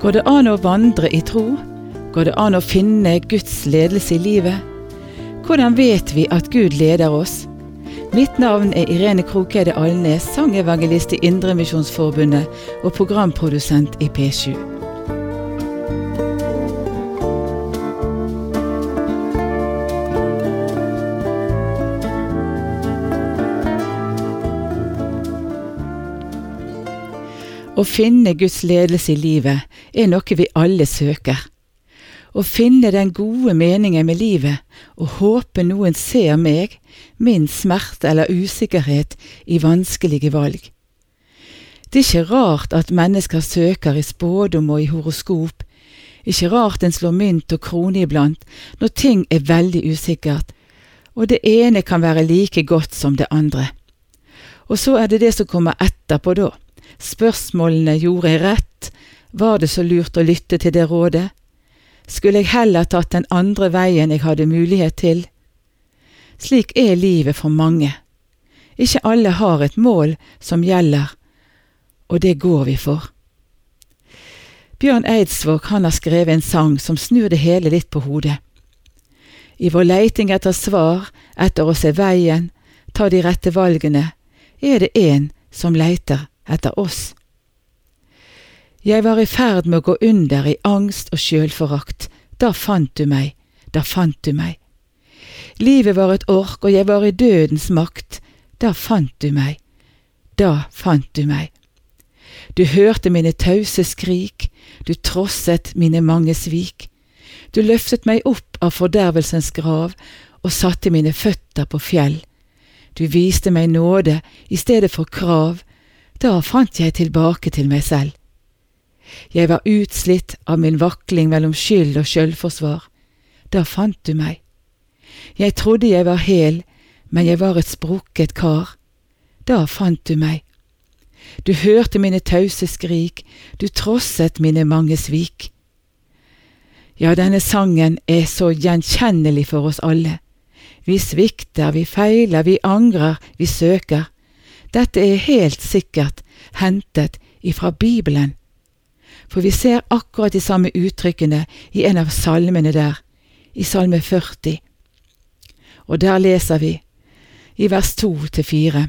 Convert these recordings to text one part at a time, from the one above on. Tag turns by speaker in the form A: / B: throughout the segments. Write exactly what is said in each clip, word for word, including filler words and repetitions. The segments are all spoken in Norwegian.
A: Går det an å vandre i tro? Går det an å finne Guds ledelse i livet? Hvordan vet vi at Gud leder oss? Mitt navn er Irene Krokeide Alnes, sangevangelist i Indremisjonsforbundet og programprodusent i P sju. Å finne Guds ledelse i livet er noe vi alle søker. Å finne den gode meningen med livet og håpe noen ser meg, min smerte eller usikkerhet i vanskelige valg. Det er ikke rart at mennesker søker i spådom og i horoskop. Ikke rart en slår mynt og krone iblant når ting er veldig usikkert, og det ene kan være like godt som det andre. Og så er det det som kommer etterpå da. Spørsmålene gjorde jeg rett, var det så lurt å lytte til det rådet? Skulle jeg heller tatt den andre veien jeg hadde mulighet til? Slik er livet for mange. Ikke alle har et mål som gjelder, og det går vi for. Bjørn Eidsvåg han har skrevet en sang som snur det hele litt på hodet. I vår leiting etter svar, etter å se veien, ta de rette valgene, er det en som leiter etter oss. Jeg var i ferd med å gå under i angst og selvforakt. Da fant du meg, da fant du meg. Livet var et ork, og jeg var i dødens makt. Da fant du meg, da fant du meg. Du hørte mine tause skrik, du trosset mine mange svik. Du løftet meg opp av fordervelsens grav og satte mine føtter på fjell. Du viste meg nåde i stedet for krav. Da fant jeg tilbake til meg selv. Jeg var utslitt av min vakling mellom skyld og selvforsvar. Da fant du meg. Jeg trodde jeg var hel, men jeg var et sprukket kar. Da fant du meg. Du hørte mine tause skrik, du trosset mine mange svik. Ja, denne sangen er så gjenkjennelig for oss alle. Vi svikter, vi feiler, vi angrer, vi søker. Dette er helt sikkert hentet ifra Bibelen, for vi ser akkurat de samme uttrykkene i en av salmene der, i salme førti. Og der leser vi, i vers to til fire.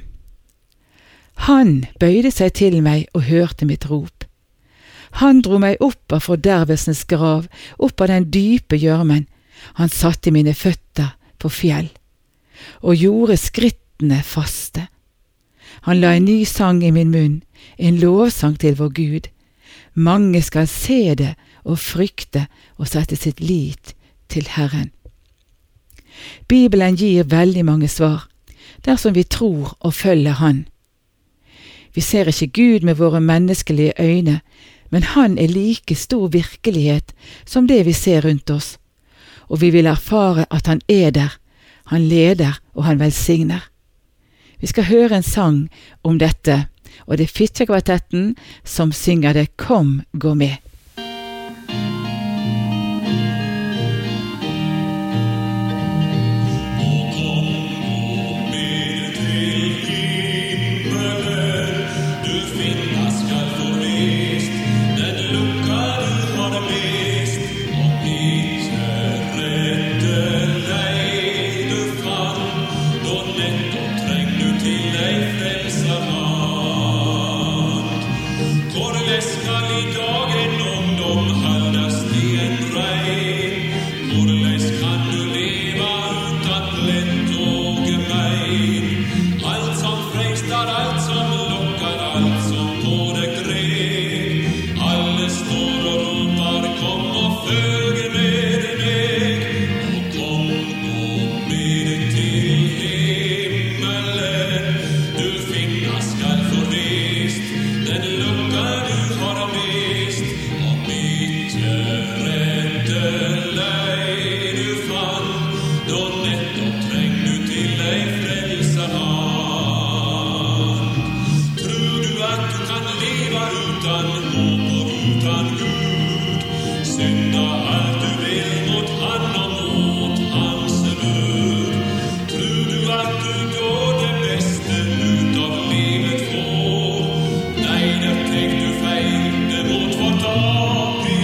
A: Han bøyde seg til meg og hørte mitt rop. Han dro meg opp av fordervelsens grav, opp av den dype gjørmen. Han satte mine føtter på fjell, og gjorde skrittene faste. Han la en ny sang i min munn, en lovsang til vår Gud. Mange skal se det og frykte og sette sitt lit til Herren. Bibelen gir veldig mange svar, dersom vi tror og følger Han. Vi ser ikke Gud med våre menneskelige øyne, men Han er like stor virkelighet som det vi ser rundt oss, og vi vil erfare at Han er der, Han leder og Han velsigner. Vi skal høre en sang om dette, og det er Fitjakvartetten som synger det Kom, gå med.
B: Nei, det tek du feil, det mot vårt opp i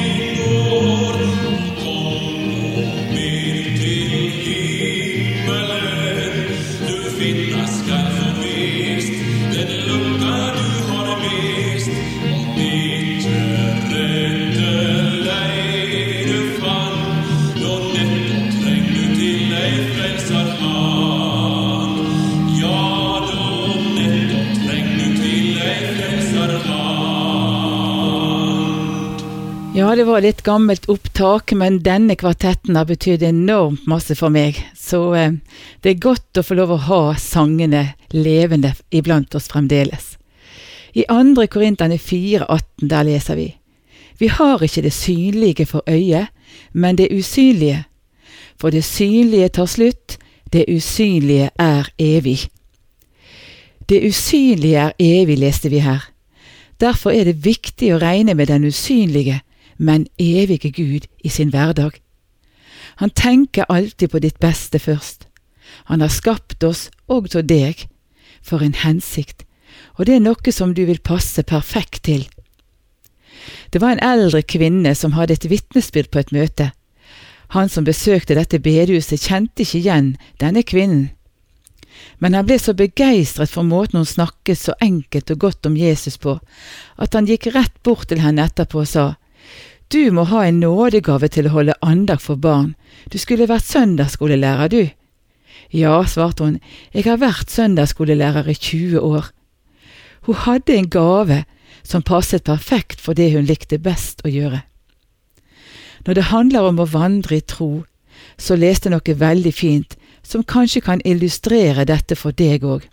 A: det var litt gammelt opptak, men denne kvartetten har betydd enormt masse for meg. Så eh, det er godt å få lov å ha sangene levende iblant oss fremdeles. I andre Korinterne fire atten der leser vi: Vi har ikke det synlige for øyet, men det usynlige. For det synlige tar slutt, det usynlige er evig. Det usynlige er evig, leste vi her. Derfor er det viktig å regne med den usynlige, men evige Gud i sin hverdag. Han tenker alltid på ditt beste først. Han har skapt oss og til deg for en hensikt, og det er noe som du vil passe perfekt til. Det var en eldre kvinne som hadde et vitnesbyrd på et møte. Han som besøkte dette bedehuset kjente ikke igjen denne kvinnen. Men han ble så begeistret for måten hun snakket så enkelt og godt om Jesus på, at han gikk rett bort til henne etterpå og sa: Du må ha en nådegave til å holde andakt for barn. Du skulle vært søndagsskolelærer, du. Ja, svarte hun, jeg har vært søndagsskolelærer i tjue år. Hun hadde en gave som passet perfekt for det hun likte best å gjøre. Når det handler om å vandre i tro, så leste noe veldig fint, som kanskje kan illustrere dette for deg òg.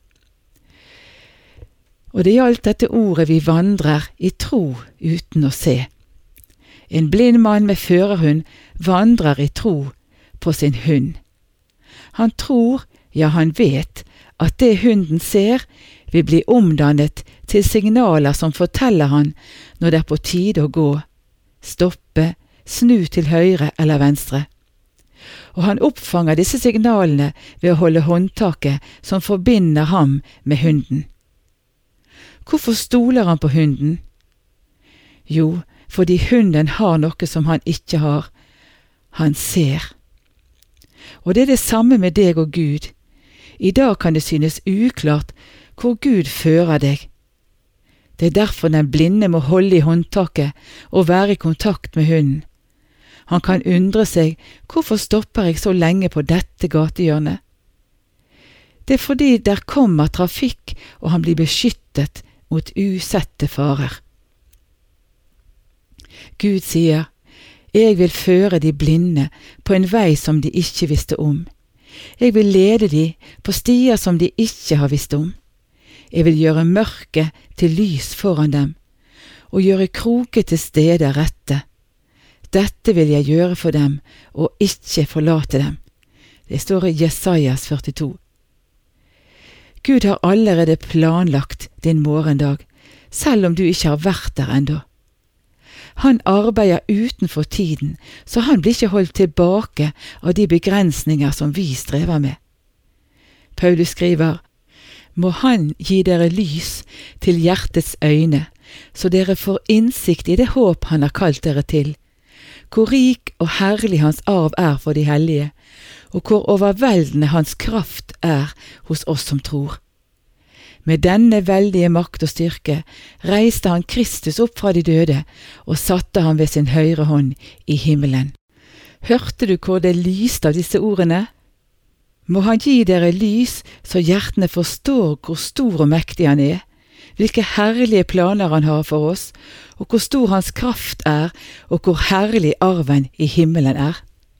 A: Og det gjaldt dette ordet vi vandrer i tro uten å se. En blind mann med førerhund vandrer i tro på sin hund. Han tror, ja han vet, at det hunden ser vil bli omdannet til signaler som forteller han når det er på tide å gå, stoppe, snu til høyre eller venstre. Og han oppfanger disse signalene ved å holde håndtaket som forbinder ham med hunden. Hvorfor stoler han på hunden? Jo, fordi hunden har noe som han ikke har. Han ser. Og det er det samme med deg og Gud. I dag kan det synes uklart hvor Gud fører deg. Det er derfor den blinde må holde i håndtaket og være i kontakt med hunden. Han kan undre seg, hvorfor stopper jeg så lenge på dette gatehjørnet? Det er fordi der kommer trafikk, og han blir beskyttet mot usette farer. Gud sier, jeg vil føre de blinde på en vei som de ikke visste om. Jeg vil lede de på stier som de ikke har visst om. Jeg vil gjøre mørket til lys foran dem, og gjøre krokete steder rette. Dette vil jeg gjøre for dem, og ikke forlate dem. Det står i Jesajas førtito. Gud har allerede planlagt din morgendag, selv om du ikke har vært der ennå. Han arbeider utenfor tiden, så han blir ikke holdt tilbake av de begrensninger som vi strever med. Paulus skriver, må han gi dere lys til hjertets øyne, så dere får innsikt i det håp han har kalt dere til, hvor rik og herlig hans arv er for de hellige, og hvor overveldende hans kraft er hos oss som tror. Med denne veldige makt og styrke reiste han Kristus opp fra de døde og satte ham ved sin høyre hånd i himmelen. Hørte du hvor det lyste av disse ordene? Må han gi dere lys så hjertene forstår hvor stor og mektig han er, hvilke herlige planer han har for oss, og hvor stor hans kraft er, og hvor herlig arven i himmelen er.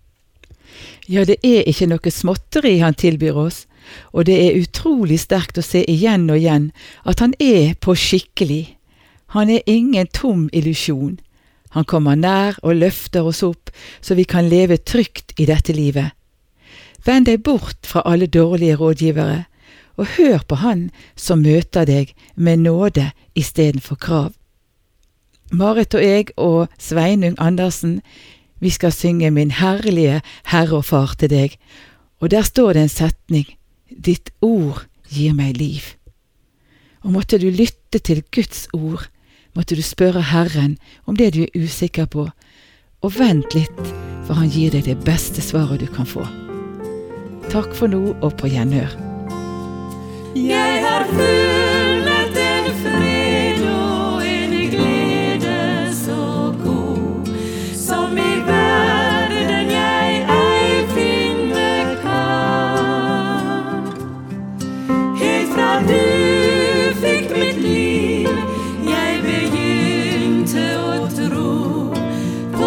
A: Ja, det er ikke noe småtteri han tilbyr oss, og det er utrolig sterkt å se igjen og igjen at han er på skikkelig. Han er ingen tom illusjon. Han kommer nær og løfter oss opp, så vi kan leve trygt i dette livet. Vend deg bort fra alle dårlige rådgivere, og hør på han som møter deg med nåde i stedet for krav. Marit og jeg og Sveinung Andersen, vi skal synge Min herlige Herre og Far til deg, og der står det en setning, Ditt ord gir meg liv. Og måtte du lytte til Guds ord, måtte du spørre Herren om det du er usikker på, og vent litt, for han gir deg det beste svaret du kan få. Takk for nå og på gjenhør.
B: Jeg har funnet en fred og en glede så god, som i verden jeg ei finne kan. Helt fra du fikk mitt liv, jeg begynte å tro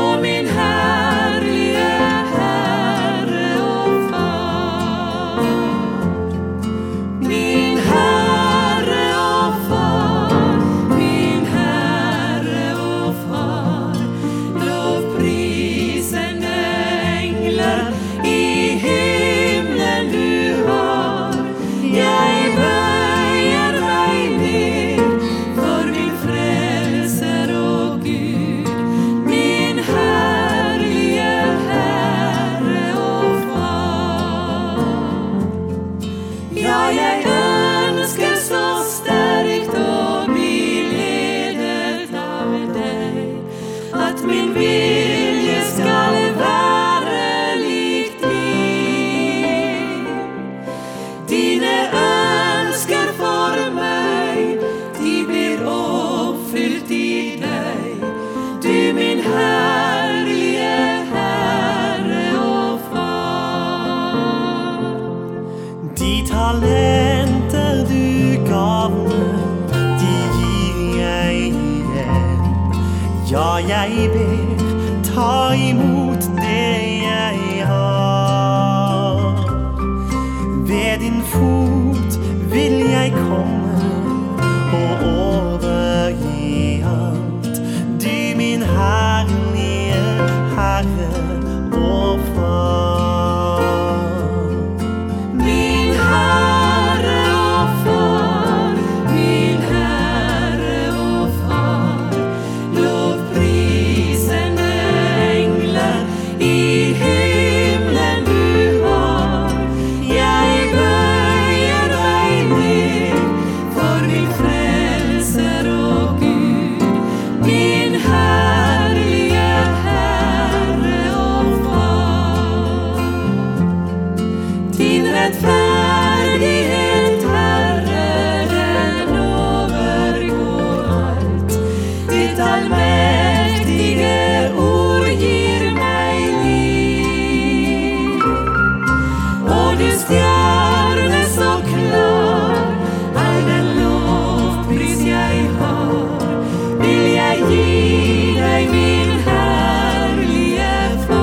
C: jeg ber, ta imot det jeg har. Ved din fot vil jeg komme og overgi alt. Du min herlige Herre og Far.
B: Min Herre og Far, min Herre og Far, lovprisende engler i himmelen du har. Jeg bøyer meg ned for min frelser og Gud, min herlige Herre og Far. Din rettferdighet, Herre, den overgår alt. Ditt allmektige ord gir meg liv. Og du stjerne så klar, all den lovpris jeg har, vil jeg gi deg, min herlige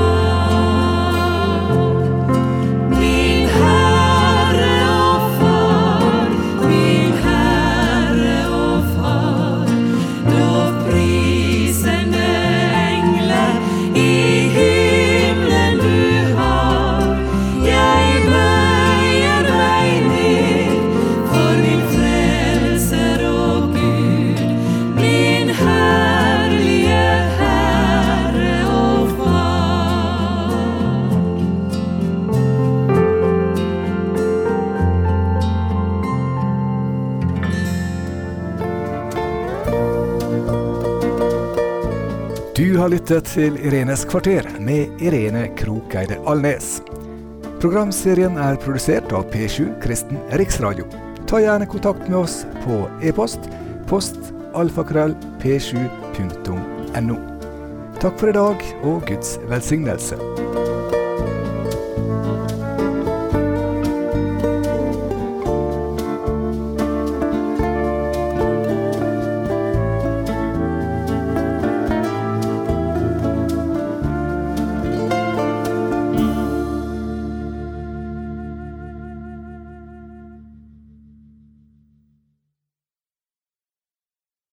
B: Far. Min Herre og Far, min Herre og Far, lovprisende engler i himmelen du har. Jeg bøyer meg ned for min frelser og Gud, min herlige Herre og Far.
D: Du har lyttet til Irenes kvarter med Irene Krokeide Alnes. Programserien er produsert av P sju Kristen Riksradio. Ta gjerne kontakt med oss på e-post post alfakrøll p sju punktum no. Takk for i dag og Guds velsignelse.